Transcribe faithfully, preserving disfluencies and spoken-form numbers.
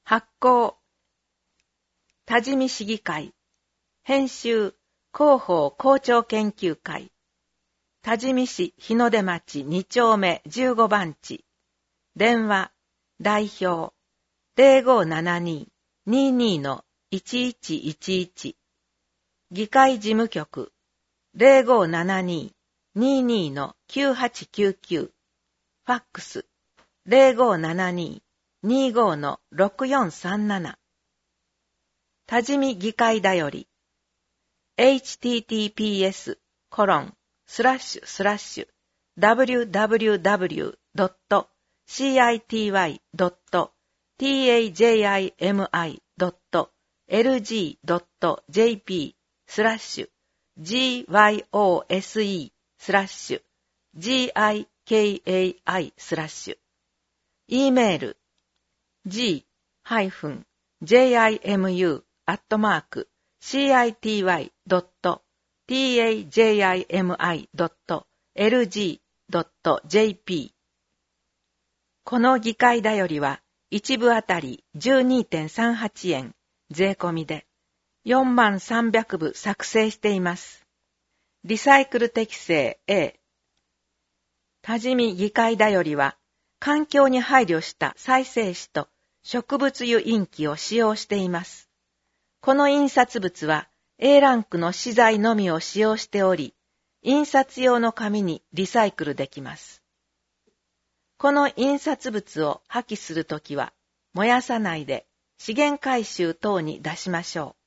発行、多治見市議会。編集、広報校長研究会。多治見市日の出町に丁目じゅうご番地。電話、代表、ゼロごーななにーにーにーのいちいちいちいち。議会事務局、ゼロごーななにーにーにーのきゅうはちきゅうきゅう。ファックス、ゼロごーななにーにーごーのろくよんさんなな。多治見議会だより。エイチティーティーピーエスコロンスラッシュスラッシュダブリューダブリューダブリュードットシーアイティーワイドットティーエージェーアイエムアイドットエルジードットジェーピースラッシュジーワイオーエスイースラッシュジーアイケーエーアイスラッシュ E メール ジージェーアイエムユー アットマーク シーアイティーワイドットティーエージェーアイエムアイドットエルジードットジェーピー この議会だよりは一部あたり じゅうにてんさんはちえん税込みでよんまんさんびゃくぶ作成しています。リサイクル適正 A。多治見議会だよりは環境に配慮した再生紙と植物油インキを使用しています。この印刷物は A ランクの資材のみを使用しており、印刷用の紙にリサイクルできます。この印刷物を破棄するときは、燃やさないで資源回収等に出しましょう。